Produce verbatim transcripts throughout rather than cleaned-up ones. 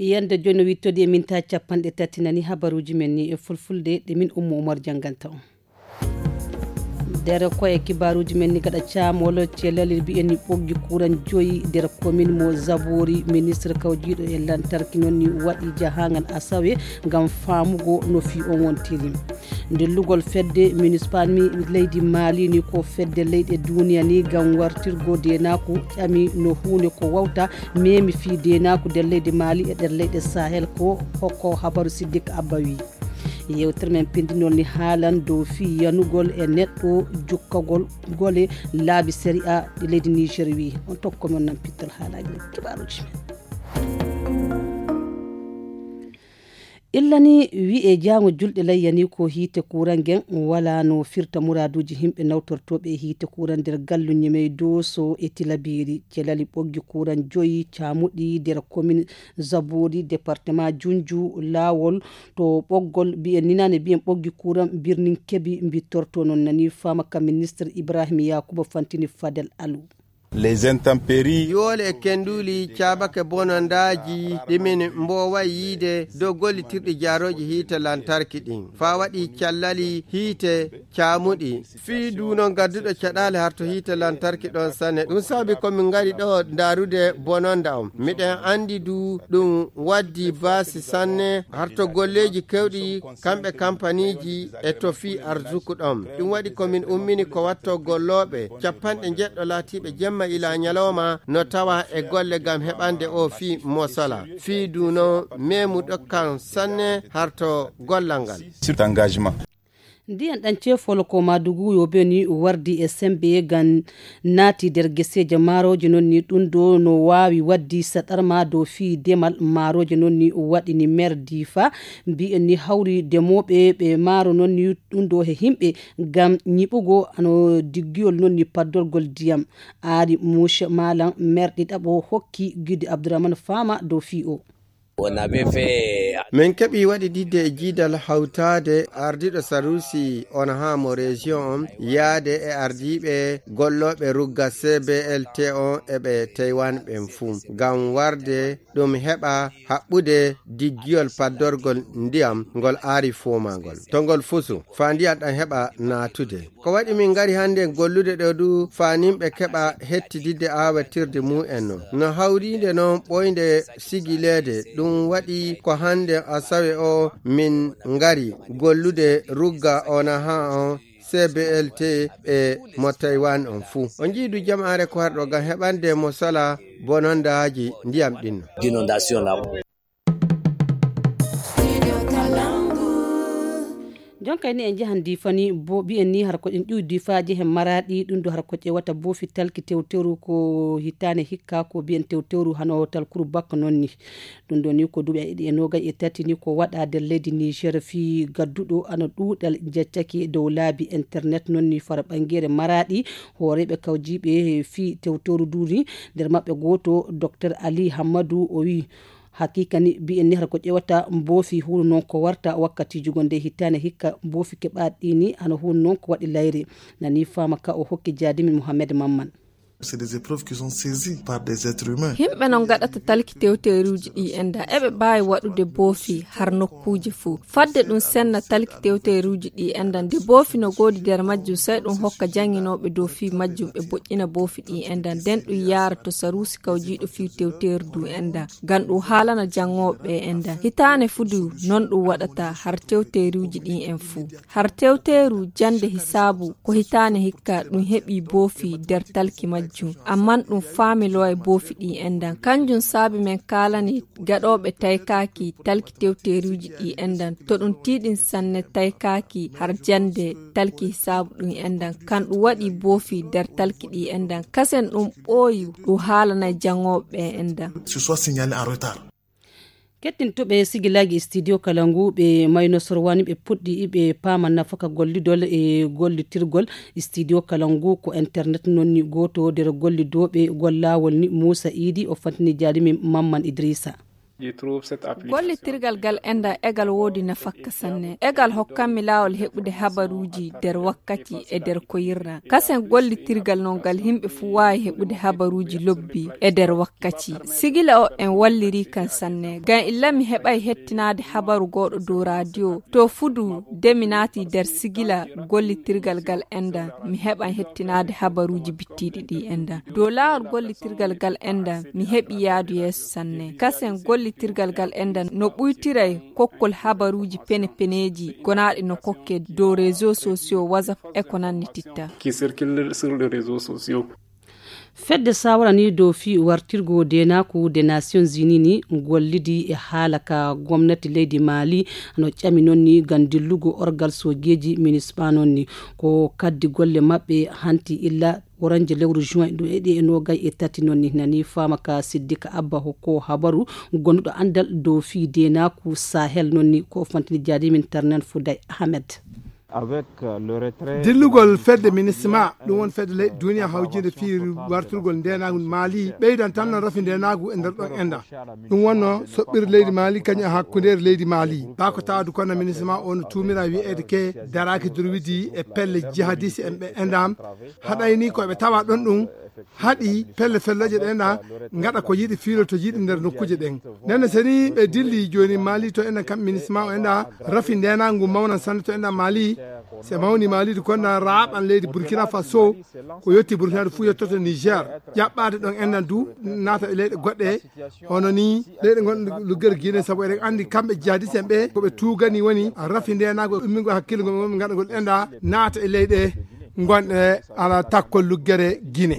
yande joni wittode e minta capanɗe tati nani habaruji men ni e fulfulde ɗe min Ummu Umar janganta on nder koye kibaruji men ni gaɗa camol celal mbiyen ni ɓoggi kuran joyi nder commune mo Zabori ministre kawjiɗo e lantarki noon ni waɗi jahangal asawe ngam famugo no fi on wontiri ndellugol fedde municipal mi leydi Mali ni ko fedde leyɗe duniya ni ngam wartirgo denaku ƴami no hunde ko wawta memi fi denaku nder leydi Mali e nder leyɗe Sahel ko hokko habaru Siddik Abba wi yewtere men pindinol ni haalan dow fi yanugol e neɗɗo jokkagol gole laabi série A ɗi leydi Niger wi on tokko mon nan pittal haalaji kibaruji illani wi e jango julɗe layyani ko hiite kurangen wala no firta muraduji himɓe nawtortoɓe e hiite kuran nder gallu ñemey doso e tilabiri celali ɓoggi kuran joyi camuɗi nder commune Zabori département Junju lawol to ɓoggol mbiyen ninane mbiyen ɓoggi kuran birnin kebi mbittorto non nani fama ka ministre Ibrahima Yakuba Fantini Fadel Alou les intempéries yole kenduli cabake bonandaji ɗimin mbowa yiide dow gollitirɗi jaroji hiite lantarki ɗin fa waɗi callali hiite camuɗi fii duno gadduɗo caɗale harto hiite lantarki ɗon sane ɗum saabi komin gari ɗo darude bononda on miɗen andi du ɗum waddi basi sanne harto golleji kewɗi kamɓe kampaniji e to fi arzuku ɗon ɗum waɗi komin ummini ko watto golloɓe capanɗe jeɗɗo laatiɓe jemma ila nyaloma no tawa e golle gam heɓande o fi mosala fi duno memu ɗokkan sanne harto gollangal sur engagement ndiyan ɗan cefol ko madugu yobe ni wardi e sembe gan naati der geseje maroje non ni ɗum do no wawi waddi saɗarma dow fi demal maroje non ni waɗi ni maire Difa mbi'en ni hawri demoɓe ɓe maro non ni ɗum do he himɓe gam ñiɓugo ano diggiyol non ni paddorgol diyam ari Mouche Malan maire ɗiɗaɓo hokki Guide Abdourahmane Fama dow fi o min keɓi waɗi didde e jiidal hawtade ardiɗo Sarusi on ha mo région on yaade e ardiɓe golloɓe rugga C B L T on eɓe Taiwan ɓen fuu ngam warde ɗum heɓa haɓɓude diggiyol paddorgol ndiyam ngol aari fomagol to ngol fusu fa ndiyam ɗan heɓa natude ko waɗi min gari hande gollude ɗo du fa nimɓe keɓa hettididde awatirde mu'en no no hawride noon ɓoyde sigilede ɗum ɗum waɗi ko hande asawe o min ngari gollude rugga ona ha on C B L T e mo Taiwan on fuu on jiidu jama'are ko harɗo gam heɓande mo sala bonondaji ndiyam ɗinno d'inondation là jonka ni en jahan difani bo bi'en ni har ko en ƴiw difaji hen maradi ɗum do har ko ƴewata bo fi talki tewteru ko hitane hikka ko bi'en tewteru hano talkuru bakka non ni ɗum do ni ko duɓe ɗiɗi e nogay e tati ni ko waɗa nder leydi Niger fi gadduɗo ana ɗuɗal jeccaki dow laabi internet non ni fara ɓangere maradi hooreɓe kawjiɓe fi tewteru duri nder maɓɓe goto docteur Ali Hamadou o wi hakika ni bi'en ni har ko ƴewata mboofi huuno noon ko warta wakkati jugonde hittane hikka mboofi keɓaɗi ni ana huuno noon ko waɗi layre nani fama ka o hokki Jadimi Mohamed Mamman. C'est des épreuves qui sont saisies par des êtres humains. Himɓe non gaɗata talki tewteruji ɗi enda eɓe mbawi waɗude boofi har nokkuji fuu fadde ɗum senna talki tewteruji ɗi enda nde boofi no godi nder majjum sai ɗum hokka janginoɓe dow fi majjum ɓe boƴƴina boofi ɗi enda nden ɗum yara to Sarusi kawjiɗo fi tewteru du enda ngam ɗum haalana jangoɓe enda hitane fudu non ɗum waɗata har tewteruji ɗi en fuu har tewteru jande hisabu ko hitane hikka ɗum heɓi boofi nder talki majjum amman ɗum faamilo e boofi ɗi endan kanjum saabi men kalani gaɗoɓe taykaki talki tewteruji ɗi endan to ɗum tiɗin sanne taykaki har jande talki hisabu ɗum endan kan ɗum waɗi boofi nder talki ɗi endan kasen ɗum ɓooyi ɗum haalana jangoɓe endan Ce soit signalé en retard. kettintoɓe sigilaji studio kalangu ɓe mayno sorwani ɓe puɗɗi ɓe paama nafaka gollidol e gollitirgol studio kalangu ko internet nonni goto nder gollidoɓe gollawol ni Moussa Idi o fantini Jadimi Mamman Idrissa. gollitirgal gal enda egal wodi na fakka sanne egal hokkanmi lawol heɓude habaruji nder wakkati e nder koyirna kasen gollitirgal non gal himɓe fu wawi heɓude habaruji lobbi e nder wakkati sigila o en walliri kan sanne gan illa mi heɓay hettinade habaru goɗo dow radio to fudu demi naati nder sigila gollitirgal gal enda mi heɓan hettinade habaruji bittiɗi ɗi enda dow lawol gollitirgal gal enda mi heɓi yaadu yeeso sanne kasen gollitirgal gal enda no ɓuytiray kokkol habaruji pene peneji gonaɗe no kokke dow réseaux sociaux whatsapp e ko nanni titta qui circulent sur les réseaux sociaux. fedde sawara ni dow fi wartirgo denaku de nations unis ni gollidi e halaka gwamnati leydi mali no ƴami noon ni gandillugo orgal sojeji municipal noon ni ko kaddi golle mabɓe hanti illa oranje lewru juin ɗo eɗi e nogay e tati noon ni nani famaka siddika abba hokko habaru gonɗo andal dow fi denaku sahel noon ni ko fantini jadi min tarnan fouday ahmed. dillugol fedde minisma ɗum won fedde leyɗe duniya hawjide fiiri warturgol ndenagu mali ɓeydan tan no rafi ndenagu e nder ɗon enda ɗum wonno soɓɓir leydi mali kañum hakkundere leydi mali bako tawdu kono minisma on tumira wiyede ke daraki durwidi e pelle jihadiste en ɓe endam haɗayni koɓe tawa ɗon ɗum haɗi pelle felloje ɗenɗa gaɗa ko yiɗi fiilo to jiɗi nder nokkuje ɗen nenne seni ɓe dilli joni mali to enen kam minisma o enɗa rafi ndenagu mawnan sanne to enɗa mali se mawni mali to konna raaɓan leydi burkina faso ko yetti burkina ɗo fu yettoto niger ƴaɓɓade ɗon enɗan du naata e leyɗe goɗɗe hono ni leyɗe gonɗe luggere guine saabu eɗen andi kamɓe jihadiste en ɓe koɓe tugani woni rafi ndenago ummigo hakkille gol ɓe gaɗagol enɗa naata e leyɗe gonɗe ala takkol luggere guine.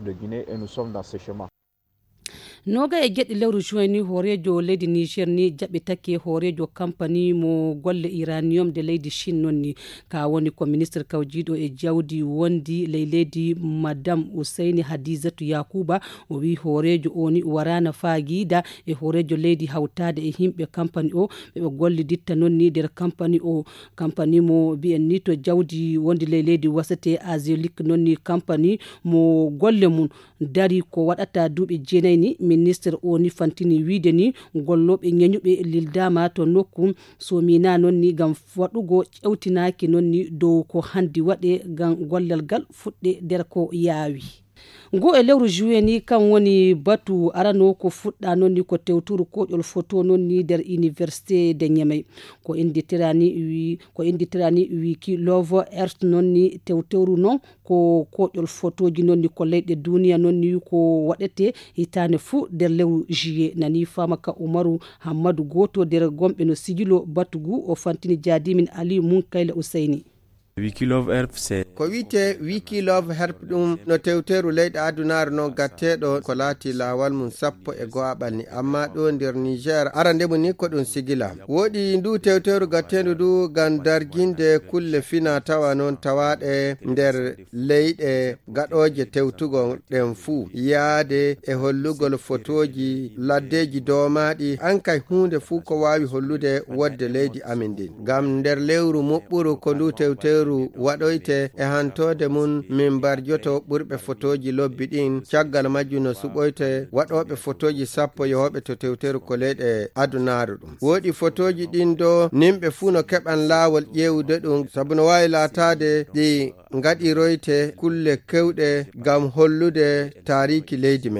noga e geɗɗi lewru juin ni horejo leydi niger ni jaɓɓi taki horejo compagnie mo golle iranium de leydi chine noon ni ka woni ko ministre kawjiɗo e jawdi wondi ley leydi madame ouseyni hadisatu yakuba o wi horejo o ni warana faguida e horejo leydi hawtade e himɓe compagnie o ɓeɓe golliditta noon ni nder compagnie o compagnie mo mbiyen ni to jawdi wondi ley leydi wasate asiolique noon ni compagnie mo golle mum dari ko waɗata duuɓi jeenayyi ni ministre o ni fantini wiide ni golloɓe ñañuɓe lildama to nokku so mina noon ni gam waɗugo ƴewtinaki noon ni dow ko handi waɗe gam gollal gal fuɗɗe nder ko yaawi. Ngo e lewru juin ni kan woni batu arano ko fuɗɗa noon ni ko tewturu koƴol photo noon ni nder université de Niamey ko inditirani wi ko inditirani wiki love earth noon ni tewtewru noon ko koƴol photoji noon ni ko leyɗe duniya noon ni ko waɗete hitane fu nder lewru juillet nani famaka Umaru Hammadou goto nder gomɓe no sigilo batugu o fantini jadimin Ali Munkaila Ouseyni. Wikilove Earth c'est ko wite Wikilove Earth ɗum no tewteru leyɗe adunaru no gatteɗo ko laati lawal mum sappo e go'aɓal ni amma ɗo nder Niger arande mum ni ko ɗum sigila woɗi ndu tewteru gattedu du gam darginde kulle fina tawa noon tawaɗe nder leyɗe gaɗoje tewtugo ɗen fuu yaade e hollugol photoji laddeji domaɗi an kay hunde fuu ko wawi hollude wodde leydi amin din gam nder lewru moɓɓuru ko ndu tewteru waɗoyte e hantode mun min barjoto ɓurɓe photoji lobbi ɗin caggal majju no suɓoyte waɗoɓe photoji sappo yehoɓe to tewteru ko leyɗe adunaru ɗum woɗi photoji ɗin do nimɓe fuu no keɓan laawol ƴewde ɗum saabu no wawi latade ɗi gaɗiroyte kulle kewɗe gam hollude tariki leydi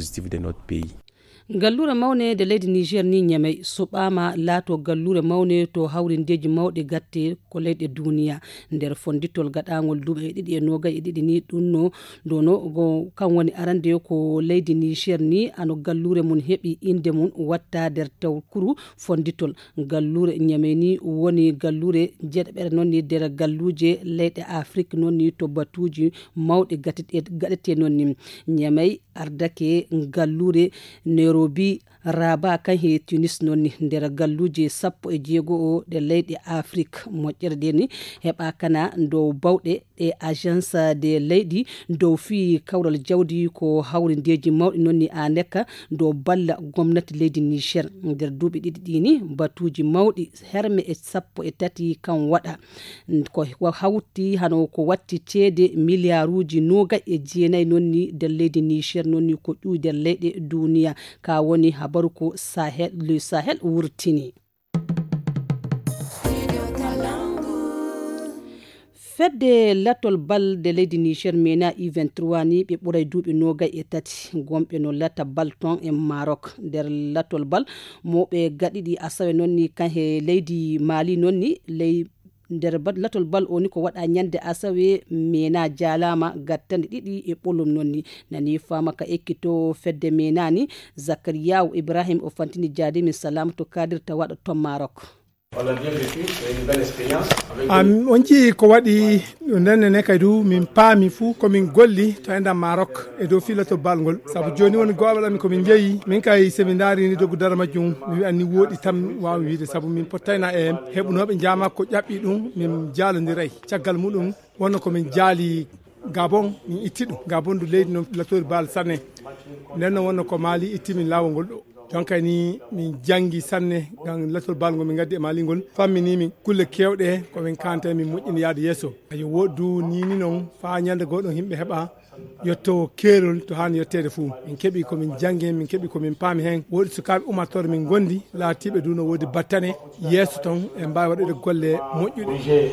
meɗen. gallure mawne de leydi Niger ni Niamey suɓama laato gallure mawne to hawrindeji mawɗe gatte ko leyɗe duniya nder fonditol gaɗagol duuɓi e ɗiɗi e nogay e ɗiɗi ni ɗumno dono go kan woni arande ko leydi Niger ni ano gallure mun heɓi inde mun watta nder tawkuru fonditol gallure Niamey ni woni gallure jeɗɓere noon ni nder galluje leyɗe Afrique noon ni to batuji mawɗe gaɗete noon ni Niamey ardake gallure Nairobi Raba kan he Tunis noon ni nder galluje sappo e jeego o de leyɗe Afrique moƴƴere ni heɓa kana dow bawɗe e agence de leydi dow fi kawral jawdi ko hawrindeji mawɗi noon ni a nekka dow balla gomnati leydi Niger nder duuɓi ɗiɗi ɗini batuji mawɗi herme e sappo e tati kan waɗa ko hawti hano ko watti ceede milliarduji noga e jeenayyi noon ni nder leydi Niger noon ni ko ƴuwi nder leyɗe duniya ka woni habaru ko Sahel le Sahel wurtini. Fedde latol bal de leydi Niger mena U vingt-trois ni ɓe ɓuray duuɓi noga e tati gomɓe no lata bal ton e Maroc nder latol bal mo ɓe gaɗiɗi asawe noon ni kan he leydi Mali noon ni ley nder latol bal oni ko waɗa ñande asawe mena jalama gattande ɗiɗi e ɓolum noon ni nani fama ka ekkito fedde mena ni Zakariya Ibrahim o fantini jaade min Salamatu Kadir ta waɗa ton Maroc. am on jii ko waɗi ndenne ne kay du min paami fuu komin golli to enda Maroc e dow filato balngol sabu joni woni goɓaɗami komin jeeyi min kay somin daarini doggu dara majjum mi wi anni woɗi tan wawi wiide sabu min pottayna e heɓunoɓe jama ko ƴaɓɓi ɗum min jaalodiray caggal muɗum wonno komin jaali Gabon min itti ɗum Gabon du leydi no latori bal sanne nden non wonno ko Mali itti min lawol ngol ɗo donc ni min jangi sanne gan latol balgo min gaddi e malingol fammini min kulle kewɗe ko min kante min moƴƴini yaade yesso ayo woddu ni ni non fa nyande goɗo himɓe heɓa yetto kerol to hani yettede fuu min keɓi komin jangi min keɓi komin paami hen woodi sukaɓe umatore min gondi laatiɓe du no woodi battane yesso ton e mbawi waɗude golle moƴƴuɗe.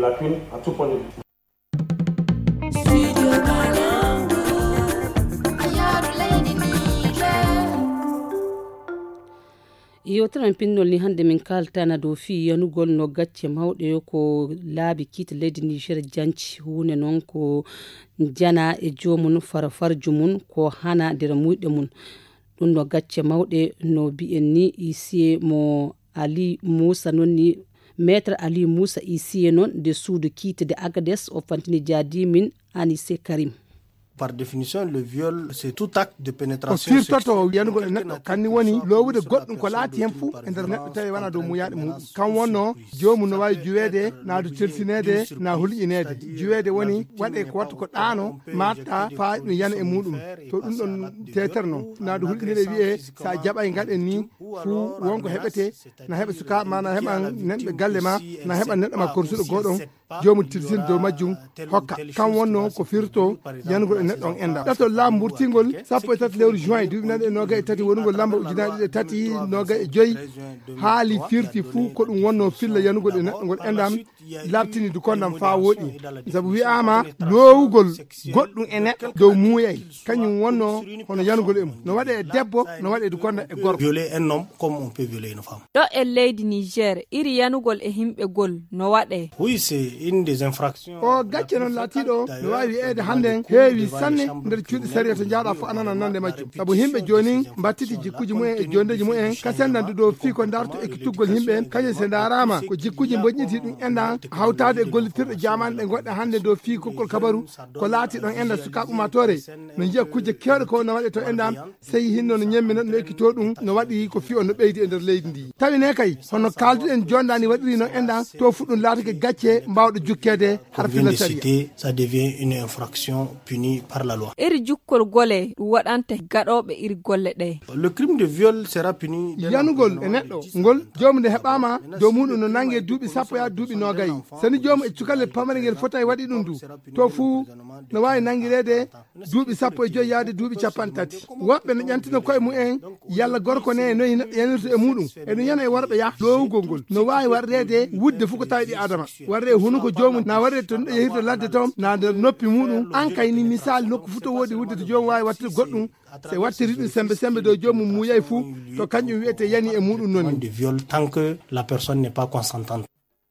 yewtere pinnol ni hande min kaltana dow fi yanugol no gacce mawɗe ko laabi kiita leydi Niger janci hunde noon ko jana e jomum farafarju mum ko hana nder muyɗe mum ɗum no gacce mawɗe no bi'en ni ici mo Ali Moussa noon ni maître Ali Moussa ici noon de suudu kiita de Agadez o fantini jaadi min Anissé Karim. Par définition, le viol, c'est tout acte de pénétration sexuelle. Ko yanugol neɗɗo kanni woni lowude goɗɗum ko laati hen fuu e nder neɗɗo tawi wana dow muyaɗe muɗum kan wonno jomum no wawi juweede naadu telsinede na hulƴinede juweede woni waɗe ko wattu ko ɗaano matta fa ɗum yana e muɗum to ɗum ɗon tetere noon naadu hulƴinede wiye sa jaɓay gaɗen ni fuu wonko heɓete na heɓa sukaɓe ma na heɓa neɗɗo galle ma na heɓa neɗɗo ma korsuɗo goɗon jomum tilsinde dow majjum hokka kan wonno ko firto yanugol e neɗɗo on enda ɗato laamu mburtingol sappo e tati lewru juin duuɓi nane e noga e tati wonugol lamba ujunaje ɗiɗi e tati noga e joyyi haali firti fuu ko ɗum wonno filla yanugol e neɗɗo ngol endam labtini du kondam fa woɗi sabu wiyama lowugol goɗɗum e neɗɗo dow muuyay kañum wonno hono yanugol e mum no waɗe e debbo no waɗe du konda e gorko. Violer un homme comme on peut violer une femme. ɗo e leydi Niger iri yanugol e himɓe gol no waɗe. Oui, c'est une des infractions. o gacce noon laatiɗo no wawi wi'ede hande heewi sanne nder cuuɗi sariya to jaaɗa fo anana nande majjum sabu himɓe joni battiti jikkuji mumen e jondeji mumen kasendande dow fii ko darto ekkituggol himɓe kañum se darama ko jikkuji moƴƴiti ɗum enda hawtade e gollitirɗe jamani ɗe goɗɗe hande dow fii kokkol kabaru ko laati ɗon enda sukaɓe umatore no jiiya kujje kewɗe ko no waɗe to endam sey hinno no ñemmino no ekkito ɗum no waɗi ko fii o no ɓeydi e nder leydi ndi tawine kay hono kalduɗen jondani waɗiri no enda to fuɗɗum laatake gacce mbawɗo jukkede har fina saria ça devient une infraction punie par la loi. iri jukkol gole ɗum waɗanta gaɗoɓe iri golle ɗe. Le crime de viol sera puni. yanugol e neɗɗo ngol jomum nde heɓama dow muɗum no nangue duuɓi sappo ya duuɓi nogayi sani jomum e cukalel pamare ngel fota waɗi ɗum du to fuu no wawi nanguirede duuɓi sappo e joyi yaade duuɓi capanɗe tati woɓɓe no ƴantina koye mumen yalla gorko ne noyi neɗɗo yanirta e muɗum eɗum yana e worɓe ya lowugol ngol no wawi warrede wudde fuu ko tawi ɗi adama warre hunuko jomum na warre to neɗɗo yehirta ladde tom na nder noppi muɗum an kay ni misal nokku fuu to woodi wudde to jomum wawi wattude goɗɗum se wattiri ɗum sembe sembe dow jomum muyay fuu to kañum wiyete yani e muɗum noon de viol tant que la personne n'est pas consentante.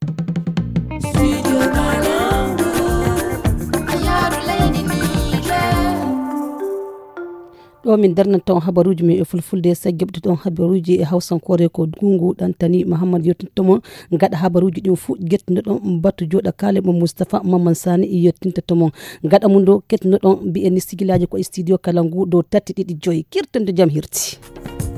ɗo min darnanta on habaruji min e fulfulde saggeɓde ɗon habaruji e hawsankore ko gungu ɗantani mahamadou yettintomo gaɗa habaruji ɗin fuu guettino ɗon battu joɗa kale mo Moustapha Maman Sani yettinta tomon gaɗa mum ɗo kettino ɗon mbiyeni sigilaji ko e studio kala ngu ɗo tati ɗiɗi joyi kirtande jaam hirti.